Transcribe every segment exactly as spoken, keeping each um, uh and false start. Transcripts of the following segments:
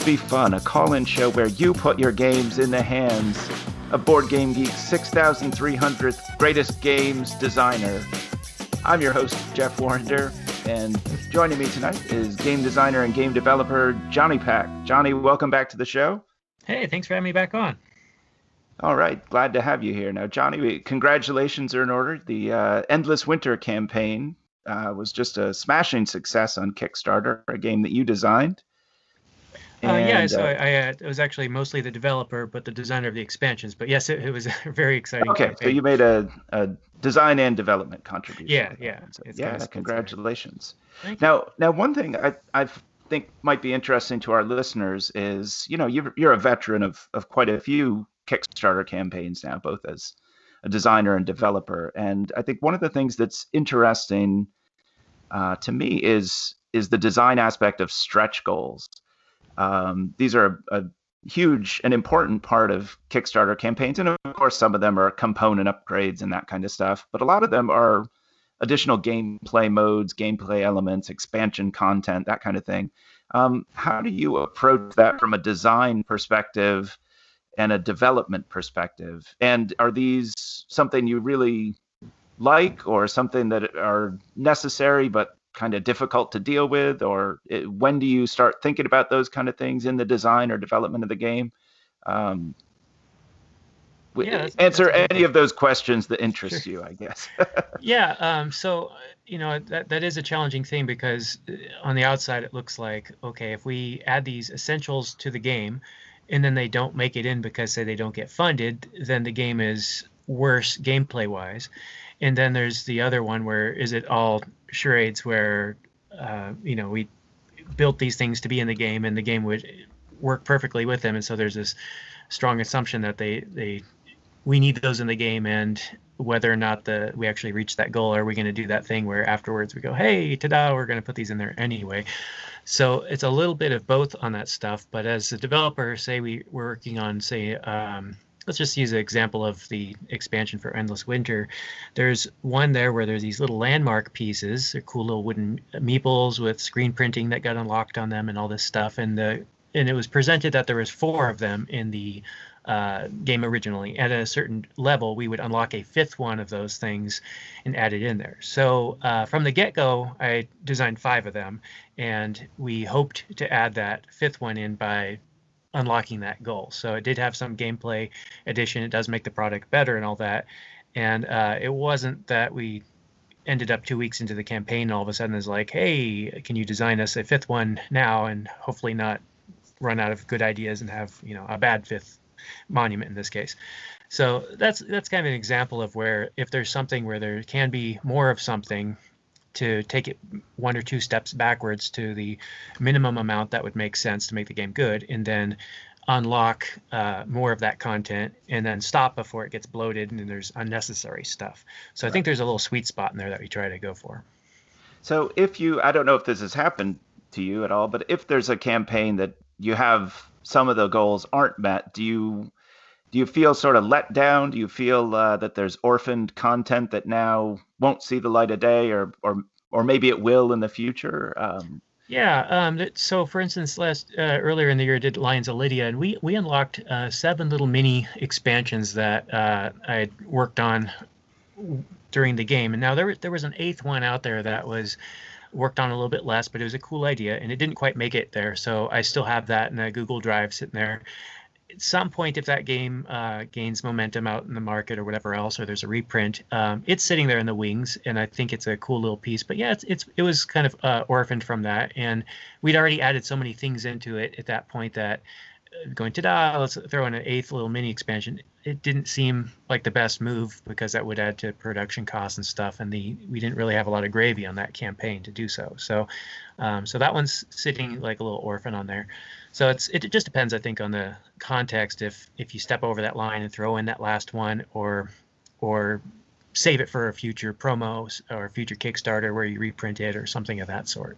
Be Fun, a call-in show where you put your games in the hands of Board Game Geek's six thousand three hundredth greatest games designer. I'm your host, Jeff Warrender, and joining me tonight is game designer and game developer Johnny Pack. Johnny, welcome back to the show. Hey, thanks for having me back on. All right, glad to have you here. Now, Johnny, congratulations are in order. The uh, Endless Winter campaign uh, was just a smashing success on Kickstarter, a game that you designed. Uh, yeah, so uh, I, uh, I was actually mostly the developer, but the designer of the expansions. But yes, it, it was a very exciting Okay, campaign. So you made a, a design and development contribution. Yeah, yeah. So, it's yeah, kind of congratulations. Thank now, you. now, one thing I, I think might be interesting to our listeners is, you know, you're, you're a veteran of, of quite a few Kickstarter campaigns now, both as a designer and developer. And I think one of the things that's interesting uh, to me is is the design aspect of stretch goals. Um, these are a, a huge and important part of Kickstarter campaigns. And of course, some of them are component upgrades and that kind of stuff. But a lot of them are additional gameplay modes, gameplay elements, expansion content, that kind of thing. Um, how do you approach that from a design perspective and a development perspective? And are these something you really like or something that are necessary but kind of difficult to deal with? Or it, when do you start thinking about those kind of things in the design or development of the game? Um, yeah, that's, answer that's any of those questions that interest Sure. you, I guess. yeah, um, so, you know, that, that is a challenging thing because on the outside, it looks like, okay, if we add these essentials to the game and then they don't make it in because, say, they don't get funded, then the game is worse gameplay-wise. And then there's the other one where is it all charades where, uh, you know, we built these things to be in the game and the game would work perfectly with them. And so there's this strong assumption that they, they we need those in the game, and whether or not the we actually reach that goal, are we going to do that thing where afterwards we go, hey, ta-da, we're going to put these in there anyway. So it's a little bit of both on that stuff. But as a developer, say we, we're working on, say, um, let's just use an example of the expansion for Endless Winter. There's one there where there's these little landmark pieces. They're cool little wooden meeples with screen printing that got unlocked on them and all this stuff. And the and it was presented that there was four of them in the uh, game originally. At a certain level, we would unlock a fifth one of those things and add it in there. So uh, from the get-go, I designed five of them, and we hoped to add that fifth one in by unlocking that goal. So it did have some gameplay addition. It does make the product better and all that. And uh, it wasn't that we ended up two weeks into the campaign and all of a sudden is like, hey, can you design us a fifth one now and hopefully not run out of good ideas and have, you know, a bad fifth monument in this case. So that's that's kind of an example of where if there's something where there can be more of something, to take it one or two steps backwards to the minimum amount that would make sense to make the game good, and then unlock uh, more of that content and then stop before it gets bloated and there's unnecessary stuff. So I think there's a little sweet spot in there that we try to go for. So if you, I don't know if this has happened to you at all, but if there's a campaign that you have some of the goals aren't met, do you do you feel sort of let down? Do you feel uh, that there's orphaned content that now won't see the light of day, or or or maybe it will in the future? Um, yeah. Um, so, for instance, last uh, earlier in the year, I did Lions of Lydia, and we we unlocked uh, seven little mini expansions that uh, I worked on during the game. And now there there was an eighth one out there that was worked on a little bit less, but it was a cool idea, and it didn't quite make it there. So I still have that in a Google Drive sitting there. At some point, if that game uh, gains momentum out in the market or whatever else, or there's a reprint, um, it's sitting there in the wings, and I think it's a cool little piece. But yeah, it's it's it was kind of uh, orphaned from that, and we'd already added so many things into it at that point that uh, going ta-da, let's throw in an eighth little mini expansion. It didn't seem like the best move because that would add to production costs and stuff, and the we didn't really have a lot of gravy on that campaign to do so. So, um, so that one's sitting like a little orphan on there. So it's it just depends, I think, on the context. If if you step over that line and throw in that last one, or or save it for a future promo or a future Kickstarter where you reprint it or something of that sort.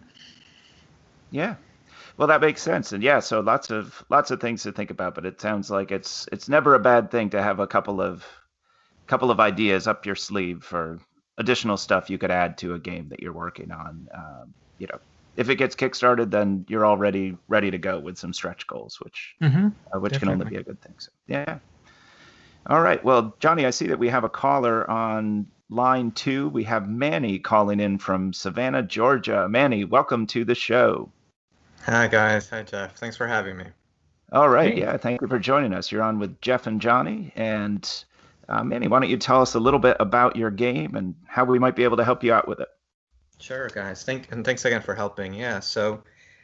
Yeah, well, that makes sense, and yeah, so lots of lots of things to think about. But it sounds like it's it's never a bad thing to have a couple of couple of ideas up your sleeve for additional stuff you could add to a game that you're working on. Um, you know, if it gets kickstarted, then you're already ready to go with some stretch goals, which Mm-hmm. uh, which can only Definitely. be a good thing. So yeah. All right. Well, Johnny, I see that we have a caller on line two. We have Manny calling in from Savannah, Georgia. Manny, welcome to the show. Hi guys. Hi Jeff. Thanks for having me. All right. Hey. Yeah. Thank you for joining us. You're on with Jeff and Johnny. And uh, Manny, why don't you tell us a little bit about your game and how we might be able to help you out with it? Sure, guys. Thank and thanks again for helping. Yeah. So,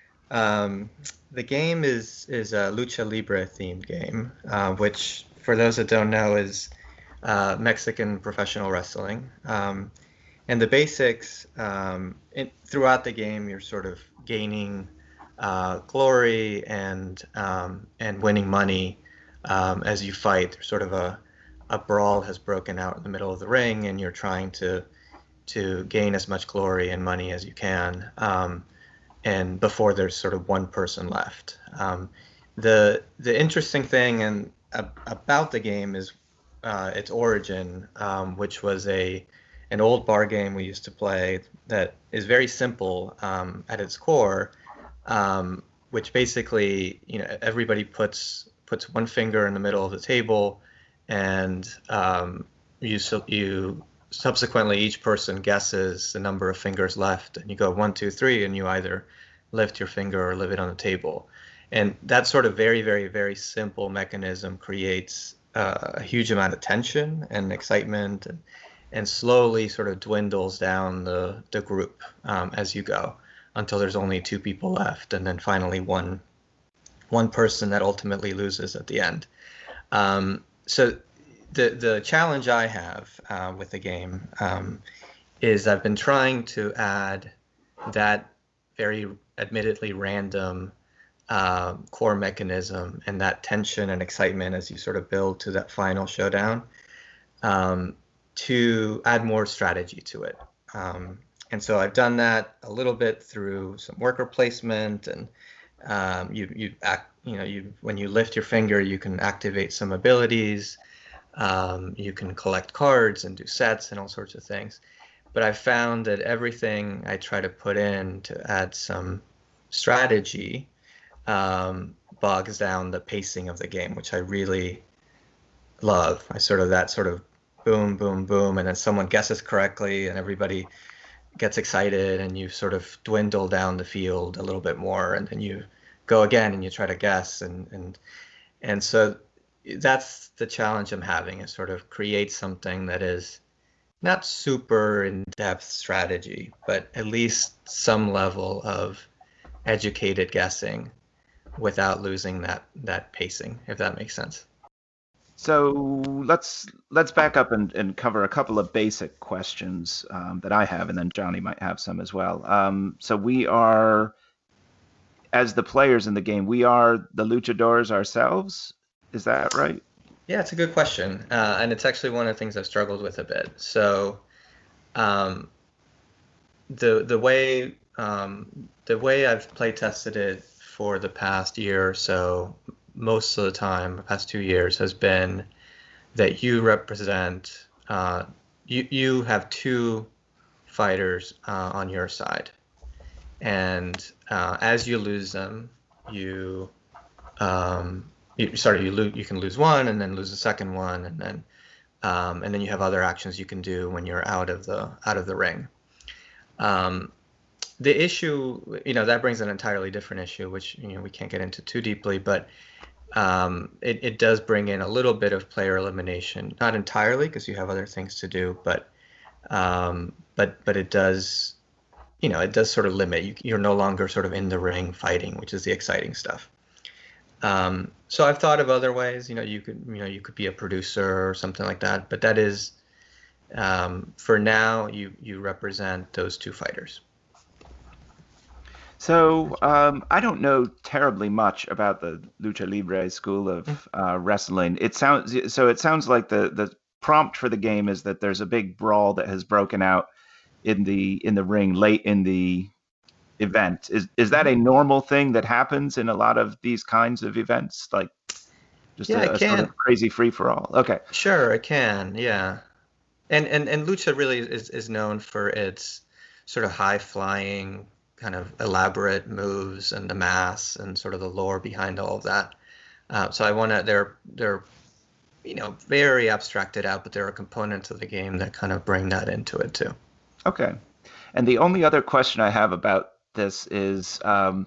um, the game is is a lucha libre themed game, uh, which for those that don't know is uh, Mexican professional wrestling. Um, and the basics um, in, throughout the game, you're sort of gaining uh, glory and um, and winning money um, as you fight. There's sort of a a brawl has broken out in the middle of the ring, and you're trying to to gain as much glory and money as you can, um, and before there's sort of one person left. Um, the the interesting thing and uh, about the game is uh, its origin, um, which was a an old bar game we used to play that is very simple um, at its core, um, which basically, you know, everybody puts puts one finger in the middle of the table, and um, you so you subsequently each person guesses the number of fingers left, and you go one, two, three, and you either lift your finger or leave it on the table. And that sort of very, very, very simple mechanism creates uh, a huge amount of tension and excitement, and and slowly sort of dwindles down the the group um, as you go until there's only two people left, and then finally one one person that ultimately loses at the end. Um, so the the challenge I have uh, with the game um, is I've been trying to add that very admittedly random uh, core mechanism and that tension and excitement as you sort of build to that final showdown, um, to add more strategy to it. Um, and so I've done that a little bit through some worker placement, and um, you you act you know you when you lift your finger, you can activate some abilities. Um, you can collect cards and do sets and all sorts of things. But I found that everything I try to put in to add some strategy um, bogs down the pacing of the game, which I really love. I sort of that sort of boom, boom, boom, and then someone guesses correctly and everybody gets excited, and you sort of dwindle down the field a little bit more, and then you go again and you try to guess, and and and so that's the challenge I'm having, is sort of create something that is not super in-depth strategy, but at least some level of educated guessing without losing that that pacing, if that makes sense. So let's let's back up and, and cover a couple of basic questions um, that I have, and then Johnny might have some as well. Um, so we are, as the players in the game, we are the luchadors ourselves. Is that right? Yeah, it's a good question, uh, and it's actually one of the things I've struggled with a bit. So, um, the the way um, the way I've play tested it for the past year or so, most of the time, the past two years, has been that you represent uh, you you have two fighters uh, on your side, and uh, as you lose them, you um, you, sorry, you lose, you can lose one and then lose the second one, and then um, and then you have other actions you can do when you're out of the out of the ring. Um, the issue, you know, that brings an entirely different issue, which, you know, we can't get into too deeply, but um, it, it does bring in a little bit of player elimination, not entirely because you have other things to do, but um, but but it does, you know, it does sort of limit you. You're no longer sort of in the ring fighting, which is the exciting stuff. Um, so I've thought of other ways, you know, you could, you know, you could be a producer or something like that, but that is, um, for now, you, you represent those two fighters. So um, I don't know terribly much about the lucha libre school of uh, wrestling. It sounds so. It sounds like the the prompt for the game is that there's a big brawl that has broken out in the in the ring late in the event. Is is that a normal thing that happens in a lot of these kinds of events? Like just Yeah, a, it a sort can. of crazy free for all. Okay. Sure, it can. Yeah. And, and, and lucha really is, is known for its sort of high flying kind of elaborate moves and the mass and sort of the lore behind all of that. Uh, so I want to, they're, they're, you know, very abstracted out, but there are components of the game that kind of bring that into it too. Okay. And the only other question I have about this is, um,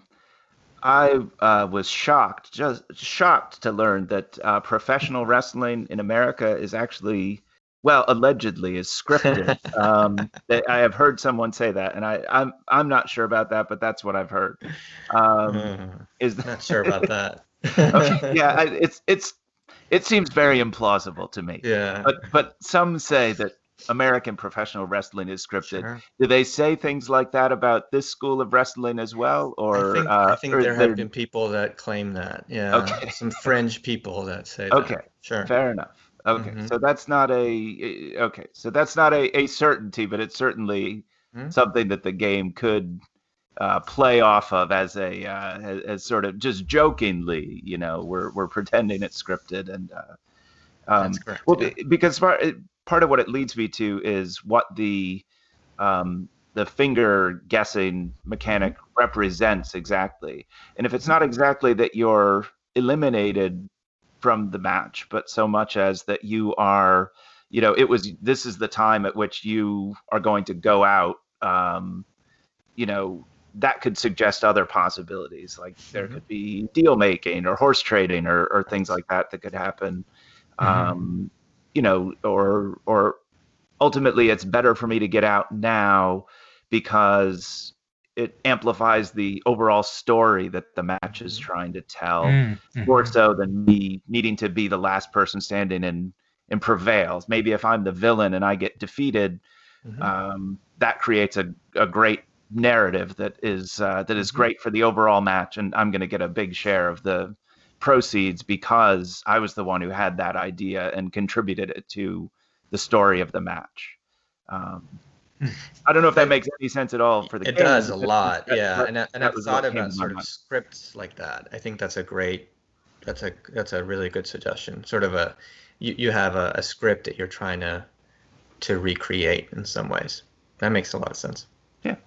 I uh, was shocked, just shocked to learn that uh, professional wrestling in America is actually, well, allegedly is scripted. um, I have heard someone say that, and I, I'm I'm not sure about that, but that's what I've heard. Um, Mm, is not sure about that. okay? Yeah, I, it's it's it seems very implausible to me. Yeah. But but some say that American professional wrestling is scripted. Sure. Do they say things like that about this school of wrestling as well, or I think uh, I think or there they're- have been people that claim that. Yeah. Okay. Some fringe people that say that. Okay. Sure. Fair enough. Okay, Mhm. so that's not a okay, so that's not a, a certainty, but it's certainly Mhm. something that the game could uh, play off of as a uh, as, as sort of just jokingly, you know, we're we're pretending it's scripted, and uh, um, That's correct, well, yeah. be- because part part of what it leads me to is what the um, the finger guessing mechanic represents exactly, and if it's not exactly that you're eliminated from the match, but so much as that you are, you know, it was this is the time at which you are going to go out. Um, you know, that could suggest other possibilities, like there Mhm. could be deal making or horse trading or, or things like that that could happen. Mhm. Um, you know, or or ultimately, it's better for me to get out now because it amplifies the overall story that the match is trying to tell, Mm, more mhm. so than me needing to be the last person standing and and prevails. Maybe if I'm the villain and I get defeated, Mhm. um, that creates a, a great narrative that is uh, that is Mhm. great for the overall match, and I'm going to get a big share of the proceeds because I was the one who had that idea and contributed it to the story of the match. Um, I don't know if that That- makes any sense at all for the It game. does a but lot, that- yeah. that- And I- and that I've was thought what came about to my sort of mind. scripts like that. I think that's a great, that's a that's a really good suggestion. Sort of a, you, you have a, a script that you're trying to to recreate in some ways. That makes a lot of sense. Yeah.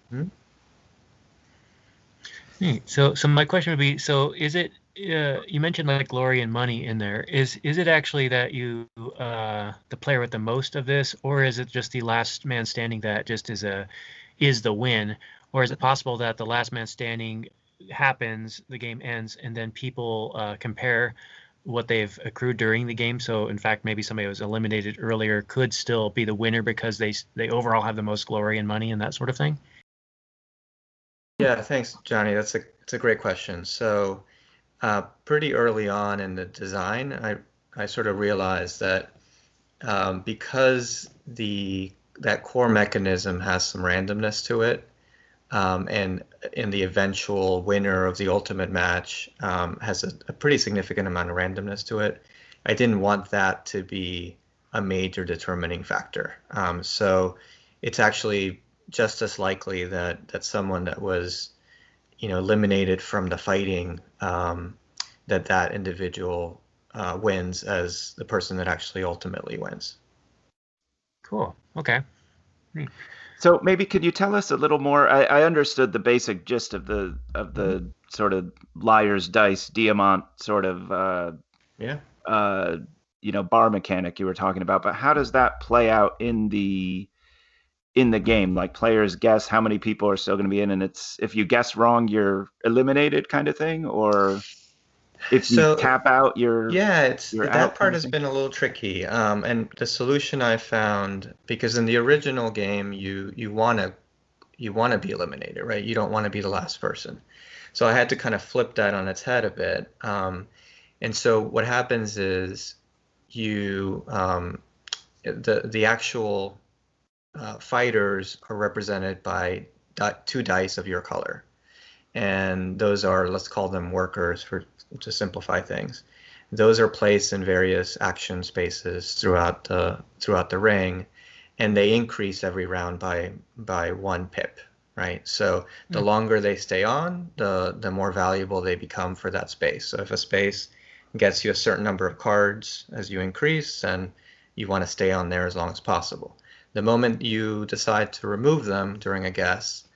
Hmm. So, so my question would be: so, is it? Uh, you mentioned like glory and money in there. Is is it actually that you, uh, the player with the most of this, or is it just the last man standing that just is a, is the win, or is it possible that the last man standing happens, the game ends, and then people uh, compare what they've accrued during the game? So, in fact, maybe somebody who was eliminated earlier could still be the winner because they they overall have the most glory and money and that sort of thing. Yeah, thanks, Johnny. That's a it's a great question. So, uh, pretty early on in the design, I I sort of realized that um, because the that core mechanism has some randomness to it, um, and in the eventual winner of the ultimate match um, has a, a pretty significant amount of randomness to it. I didn't want that to be a major determining factor. Um, so it's actually just as likely that that someone that was, you know, eliminated from the fighting, um, that that individual uh, wins as the person that actually ultimately wins. Cool. Okay. So maybe could you tell us a little more? I, I understood the basic gist of the of the sort of liar's dice, Diamant sort of uh, Yeah. uh, you know, bar mechanic you were talking about, but how does that play out in the in the game? Like players guess how many people are still going to be in, and it's if you guess wrong, you're eliminated, kind of thing, or if you So tap out, you're yeah, it's you're that out, part kind of has thing. been a little tricky. Um, and the solution I found, because in the original game, you you want to you want to be eliminated, right? You don't want to be the last person. So I had to kind of flip that on its head a bit. Um, and so what happens is you um, the the actual uh, fighters are represented by di- two dice of your color, and those are, let's call them workers for to simplify things. Those are placed in various action spaces throughout the throughout the ring, and they increase every round by by one pip, right? So the Hmm. longer they stay on, the the more valuable they become for that space. So if a space gets you a certain number of cards as you increase, then you want to stay on there as long as possible. The moment you decide to remove them during a guess,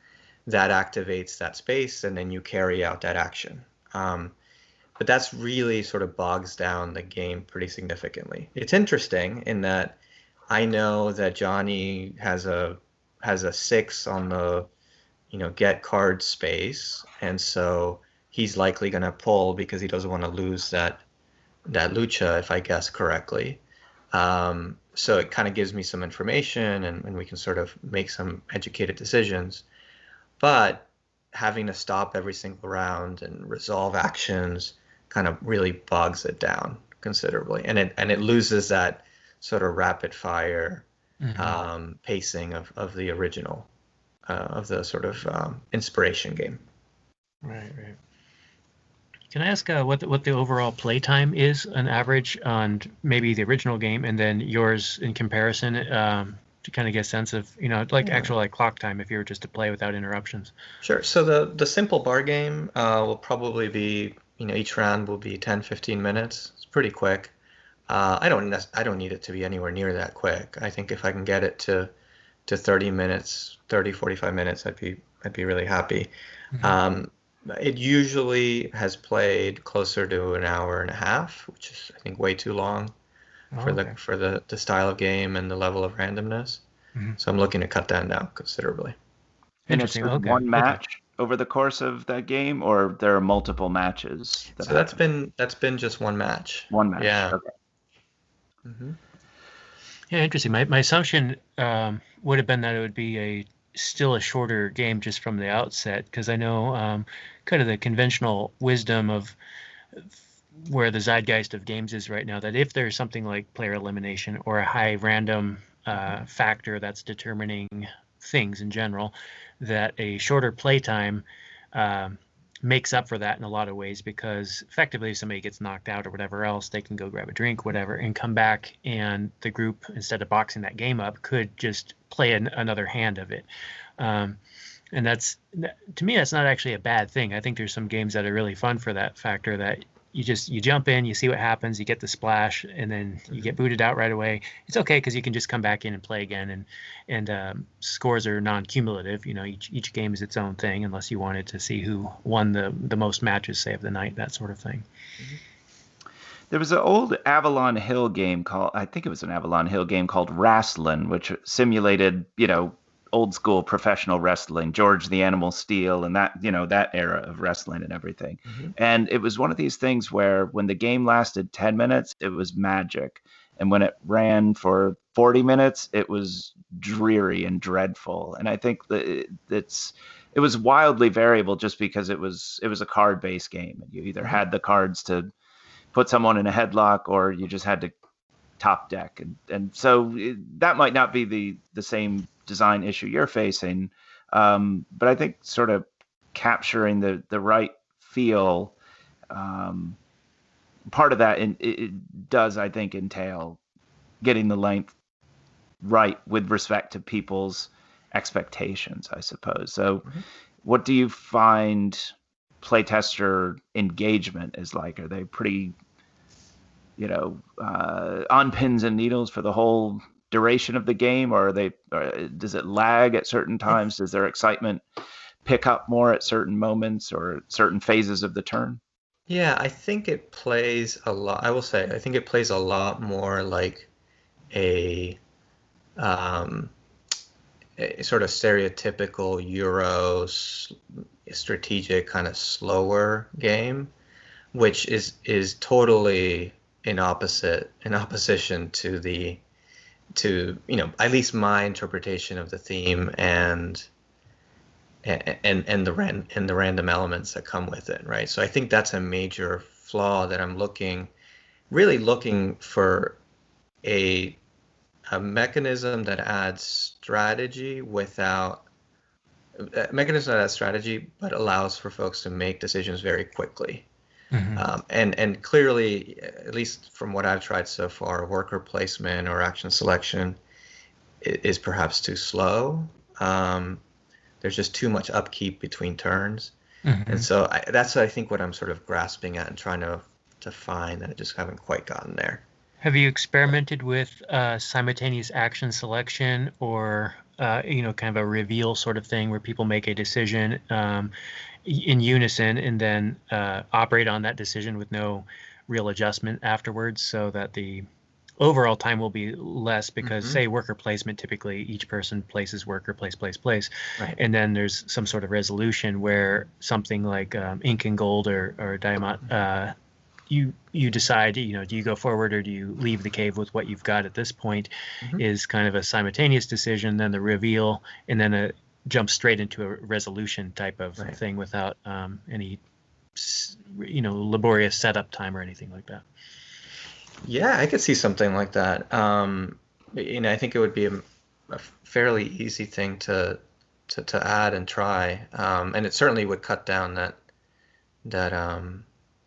that activates that space, and then you carry out that action. Um, but that's really sort of bogs down the game pretty significantly. It's interesting in that I know that Johnny has a has a six on the, you know, get card space, and so he's likely going to pull because he doesn't want to lose that that lucha, if I guess correctly. Um, so it kind of gives me some information, and, and we can sort of make some educated decisions. But having to stop every single round and resolve actions kind of really bogs it down considerably, and it and it loses that sort of rapid fire mm-hmm. um, pacing of, of the original, uh, of the sort of um, inspiration game. Right, right. Can I ask uh, what the, what the overall play time is, an average on maybe the original game, and then yours in comparison, um, to kind of get a sense of, you know, like yeah. actual like clock time if you were just to play without interruptions? Sure. So the the simple bar game uh, will probably be, you know, each round will be ten, fifteen minutes. It's pretty quick. Uh, I don't I don't need it to be anywhere near that quick. I think if I can get it to to thirty minutes, thirty, forty-five minutes, I'd be I'd be really happy. Mm-hmm. Um, it usually has played closer to an hour and a half, which is I think way too long oh, for okay. the for the, the style of game and the level of randomness. Mm-hmm. So I'm looking to cut that down considerably. And it's okay. one match okay. over the course of that game, or there are multiple matches? That so that's happen? been that's been just one match. One match. Yeah. Okay. Mm-hmm. Yeah, interesting. My my assumption um, would have been that it would be a still a shorter game just from the outset, because I know um, kind of the conventional wisdom of where the zeitgeist of games is right now, that if there's something like player elimination or a high random uh, factor that's determining things in general, that a shorter playtime um, makes up for that in a lot of ways, because effectively if somebody gets knocked out or whatever else, they can go grab a drink, whatever, and come back, and the group, instead of boxing that game up, could just play an, another hand of it. Um, and that's, to me, that's not actually a bad thing. I think there's some games that are really fun for that factor, that you just, you jump in, you see what happens, you get the splash, and then you get booted out right away. It's okay, because you can just come back in and play again, and and um, scores are non-cumulative. You know, each each game is its own thing, unless you wanted to see who won the the most matches, say, of the night, that sort of thing. There was an old Avalon Hill game called, I think it was an Avalon Hill game called Wrastlin', which simulated, you know, old school professional wrestling, George the Animal Steel, and that, you know, that era of wrestling and everything. Mm-hmm. And it was one of these things where when the game lasted ten minutes, it was magic. And when it ran for forty minutes, it was dreary and dreadful. And I think that it's, it was wildly variable just because it was, it was a card based game. You either mm-hmm. had the cards to put someone in a headlock, or you just had to top deck. And, and so it, that might not be the, the same design issue you're facing, um, but I think sort of capturing the the right feel, um, part of that in, it, it does, I think, entail getting the length right with respect to people's expectations, I suppose. So mm-hmm. what do you find playtester engagement is like? Are they pretty, you know, uh, on pins and needles for the whole duration of the game, or are they, or does it lag at certain times? Does their excitement pick up more at certain moments or certain phases of the turn? Yeah, I think it plays a lot. I will say, I think it plays a lot more like a, um, a sort of stereotypical Euro strategic kind of slower game, which is is totally in opposite in opposition to the to, you know, at least my interpretation of the theme and and and the ran and the random elements that come with it, right? So I think that's a major flaw that I'm looking, really looking for a a mechanism that adds strategy without a mechanism that adds strategy but allows for folks to make decisions very quickly. Mm-hmm. Um, and and clearly, at least from what I've tried so far, worker placement or action selection is, is perhaps too slow. Um, there's just too much upkeep between turns, mm-hmm. and so I, that's I think what I'm sort of grasping at and trying to to find, that I just haven't quite gotten there. Have you experimented with uh, simultaneous action selection or uh, you know, kind of a reveal sort of thing where people make a decision um, in unison and then uh, operate on that decision with no real adjustment afterwards, so that the overall time will be less because, mm-hmm. say, worker placement, typically each person places worker, place, place, place. Right. And then there's some sort of resolution where something like um, ink and gold or, or diamond, uh, you you decide, you know, do you go forward or do you leave the cave with what you've got at this point, mm-hmm. is kind of a simultaneous decision, then the reveal, and then a jump straight into a resolution type of right. thing without um, any, you know, laborious setup time or anything like that. Yeah, I could see something like that. Um, you know, I think it would be a, a fairly easy thing to to, to add and try, um, and it certainly would cut down that that um,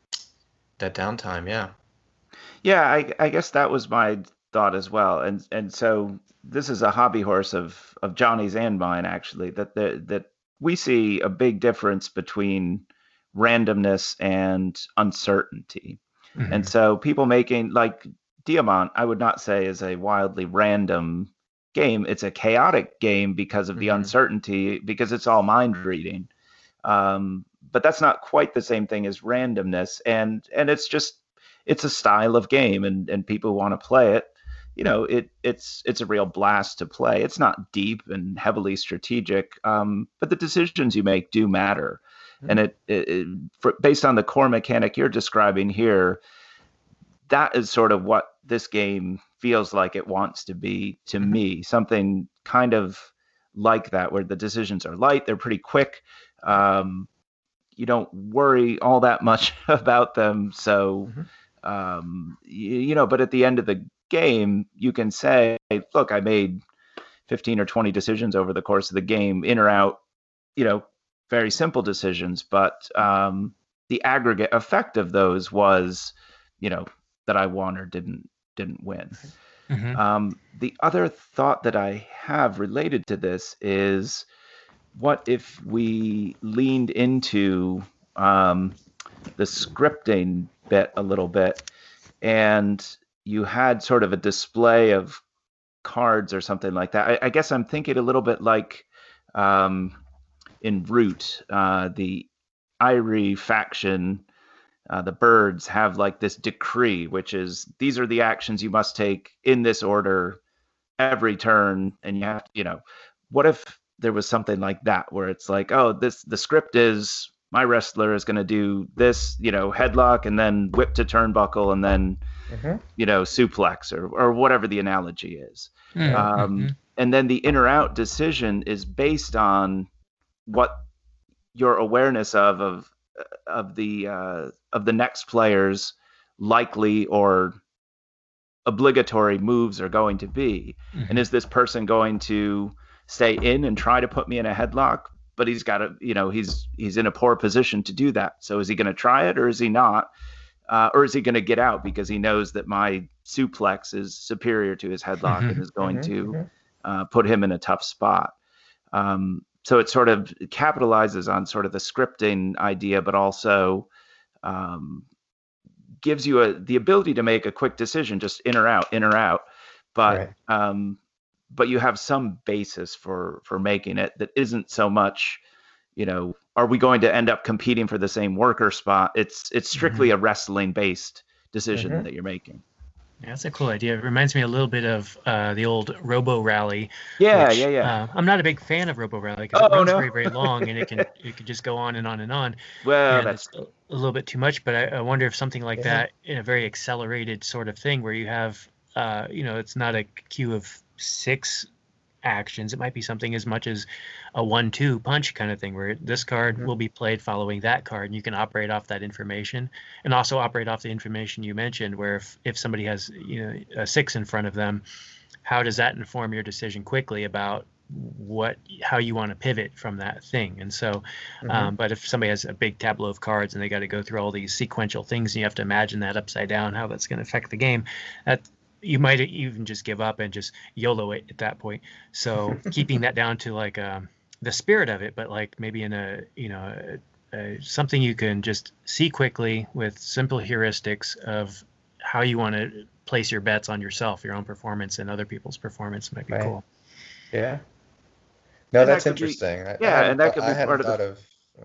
that downtime. Yeah. Yeah, I, I guess that was my thought as well, and and so this is a hobby horse of of Johnny's and mine, actually. That the, that we see a big difference between randomness and uncertainty. Mm-hmm. And so people making, like Diamant, I would not say is a wildly random game. It's a chaotic game because of the mm-hmm. uncertainty, because it's all mind reading. Um, but that's not quite the same thing as randomness. And and it's just, it's a style of game, and, and people want to play it. You know, it it's it's a real blast to play. It's not deep and heavily strategic, um, but the decisions you make do matter. And it, it, it for, based on the core mechanic you're describing here, that is sort of what this game feels like it wants to be to mm-hmm. me. Something kind of like that, where the decisions are light, they're pretty quick. Um, you don't worry all that much about them. So, mm-hmm. um, you, you know, but at the end of the game, you can say, look, I made fifteen or twenty decisions over the course of the game, in or out, you know, very simple decisions, but um, the aggregate effect of those was, you know, that I won or didn't didn't win. Mm-hmm. Um, the other thought that I have related to this is, what if we leaned into um, the scripting bit a little bit, and you had sort of a display of cards or something like that? I, I guess I'm thinking a little bit like um, in Root, uh, the Irie faction, uh, the birds have like this decree, which is, these are the actions you must take in this order every turn. And you have to, you know, what if there was something like that, where it's like, oh, this, the script is, my wrestler is going to do this, you know, headlock and then whip to turnbuckle and then, mm-hmm. you know, suplex, or, or whatever the analogy is. Mm-hmm. Um, and then the in or out decision is based on what your awareness of of of the uh, of the next player's likely or obligatory moves are going to be. Mm-hmm. And is this person going to stay in and try to put me in a headlock? But he's got to, you know, he's he's in a poor position to do that. So is he going to try it, or is he not? Uh, or is he going to get out because he knows that my suplex is superior to his headlock mm-hmm. and is going mm-hmm. to uh, put him in a tough spot? Um, So it sort of capitalizes on sort of the scripting idea, but also um, gives you a, the ability to make a quick decision, just in or out, in or out. But right. um, but you have some basis for for making it that isn't so much, you know, are we going to end up competing for the same worker spot? It's it's strictly mm-hmm. a wrestling based decision mm-hmm. that you're making. Yeah, that's a cool idea. It reminds me a little bit of uh, the old Robo Rally. Yeah, which, yeah, yeah. Uh, I'm not a big fan of Robo Rally because oh, it runs no. very, very long, and it can it can just go on and on and on. Well, and that's it's a, a little bit too much. But I, I wonder if something like yeah. that, in a very accelerated sort of thing, where you have, uh, you know, it's not a queue of six actions. It might be something as much as a one-two punch kind of thing, where this card mm-hmm. will be played following that card, and you can operate off that information, and also operate off the information you mentioned, where if, if somebody has, you know, a six in front of them, how does that inform your decision quickly about what how you want to pivot from that thing? And so mm-hmm. um, but if somebody has a big tableau of cards and they got to go through all these sequential things, and you have to imagine that upside down, how that's going to affect the game, that you might even just give up and just YOLO it at that point. So keeping that down to like um, the spirit of it, but like maybe in a, you know, a, a, something you can just see quickly with simple heuristics of how you want to place your bets on yourself, your own performance and other people's performance might be right. cool. Yeah. No, And that that's could be- interesting. I, I yeah, hadn't and that thought- could I be hadn't part of the- thought of.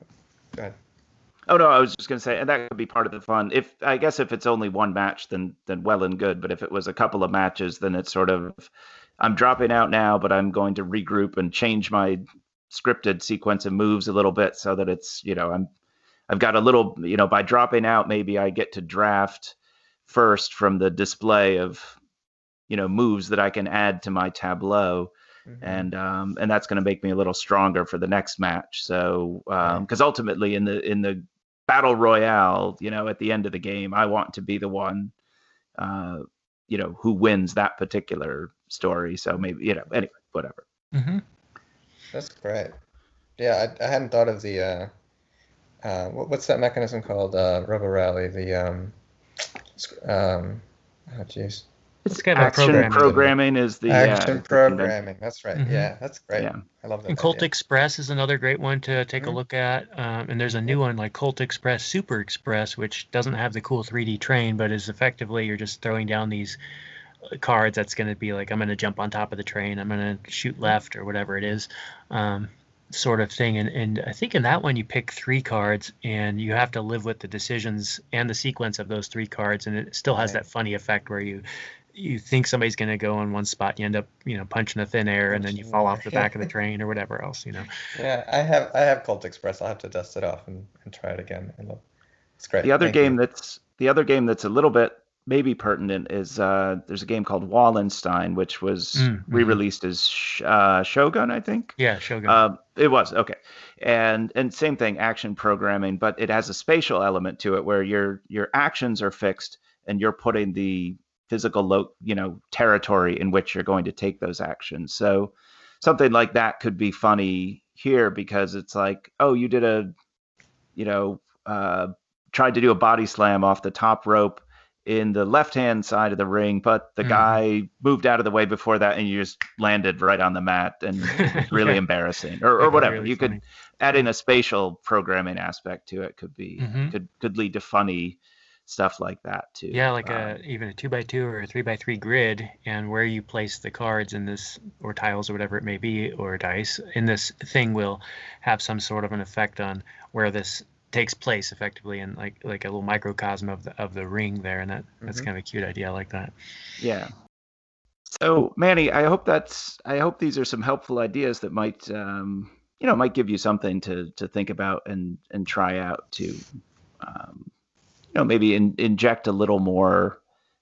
Go ahead. Oh no, I was just going to say, and that could be part of the fun. If I guess if it's only one match, then then well and good. But if it was a couple of matches, then it's sort of, I'm dropping out now, but I'm going to regroup and change my scripted sequence of moves a little bit so that it's, you know, I'm I've got a little, you know, by dropping out, maybe I get to draft first from the display of, you know, moves that I can add to my tableau. Mhm. And um, and that's going to make me a little stronger for the next match. So because um, ultimately in the in the battle royale, you know, at the end of the game, I want to be the one, uh, you know, who wins that particular story. So maybe, you know, anyway, whatever. Mm-hmm. That's great. Yeah, I, I hadn't thought of the uh, uh, what, what's that mechanism called? Uh, Robo Rally. The um, sc- um, oh jeez, It's kind of Action programming. programming is the action yeah, is the convention. programming. That's right. Mhm. Yeah, that's great. Yeah. I love that. And Colt idea. Express is another great one to take Mhm. a look at. Um, and there's a new one like Colt Express Super Express, which doesn't have the cool three D train, but is effectively you're just throwing down these uh, cards. That's going to be like, I'm going to jump on top of the train, I'm going to shoot left or whatever it is, um, sort of thing. And, and I think in that one you pick three cards and you have to live with the decisions and the sequence of those three cards. And it still has Right. that funny effect where you you think somebody's going to go in one spot, you end up, you know, punching the thin air, and then you Punching fall the off the air. back of the train or whatever else, you know. Yeah, I have I have Colt Express. I'll have to dust it off and, and try it again. I love. It's great. The other Thank game you. that's the other game that's a little bit maybe pertinent is uh, there's a game called Wallenstein, which was Mm, mhm. re-released as Sh- uh, Shogun, I think. Yeah, Shogun. Um, it was okay, and and same thing, action programming, but it has a spatial element to it where your your actions are fixed and you're putting the physical lo- you know territory in which you're going to take those actions. So something like that could be funny here because it's like, oh, you did a you know uh, tried to do a body slam off the top rope in the left hand side of the ring, but the Mhm. guy moved out of the way before that and you just landed right on the mat and it's really Yeah. embarrassing or, That or could be whatever. really You funny. could add in a spatial programming aspect to it could be Mhm. could could lead to funny stuff like that too. Yeah, like Um, a even a two by two or a three by three grid, and where you place the cards in this, or tiles, or whatever it may be, or dice in this thing will have some sort of an effect on where this takes place, effectively, and like like a little microcosm of the of the ring there, and that that's Mhm. kind of a cute idea. I like that. yeah. So Manny, I hope that's I hope these are some helpful ideas that might um, you know might give you something to to think about and and try out to um, you know maybe in, inject a little more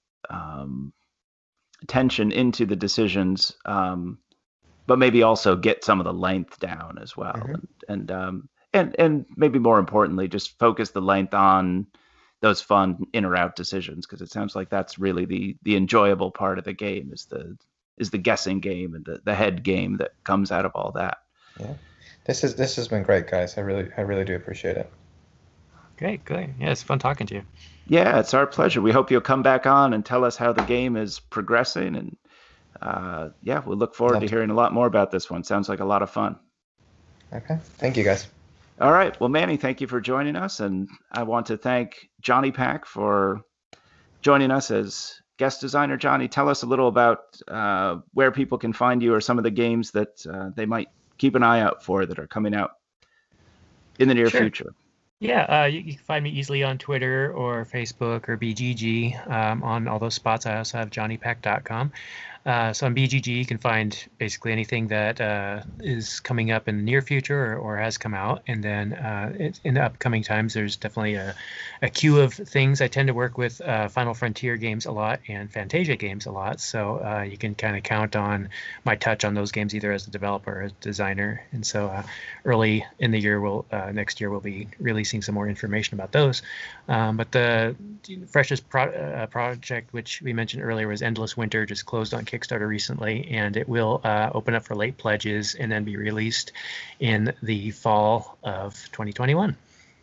um, attention into the decisions, um, but maybe also get some of the length down as well, Mhm. and and um, and and maybe more importantly, just focus the length on those fun in or out decisions because it sounds like that's really the the enjoyable part of the game is the is the guessing game and the, the head game that comes out of all that. Yeah, this is this has been great, guys. I really I really do appreciate it. Great, great. Yeah, it's fun talking to you. Yeah, it's our pleasure. We hope you'll come back on and tell us how the game is progressing. And uh, yeah, we'll look forward Love to to. hearing a lot more about this one. Sounds like a lot of fun. Okay, thank you, guys. All right. Well, Manny, thank you for joining us. And I want to thank Johnny Pack for joining us as guest designer. Johnny, tell us a little about uh, where people can find you or some of the games that uh, they might keep an eye out for that are coming out in the near Sure. future. Yeah, uh, you, you can find me easily on Twitter or Facebook or B G G. Um, on all those spots, I also have johnny pack dot com. Uh, so on B G G, you can find basically anything that uh, is coming up in the near future or, or has come out. And then uh, it, in the upcoming times, there's definitely a, a queue of things. I tend to work with uh, Final Frontier games a lot and Fantasia games a lot. So uh, you can kind of count on my touch on those games either as a developer or as a designer. And so uh, early in the year, we'll uh, next year, we'll be releasing some more information about those. Um, but the freshest pro- uh, project, which we mentioned earlier, was Endless Winter, just closed on Kickstarter recently, and it will uh, open up for late pledges and then be released in the fall of twenty twenty-one.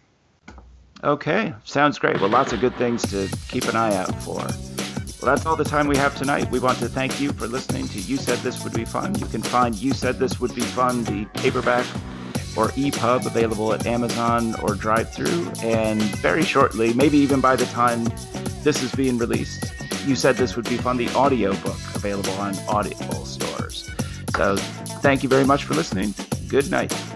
Okay, sounds great. Well, lots of good things to keep an eye out for. Well, that's all the time we have tonight. We want to thank you for listening to You Said This Would Be Fun. You can find You Said This Would Be Fun, the paperback or E P U B, available at Amazon or Drive-Thru. And very shortly, maybe even by the time this is being released, You Said This Would Be Fun, the audiobook, available on Audible stores. So thank you very much for listening. Good night.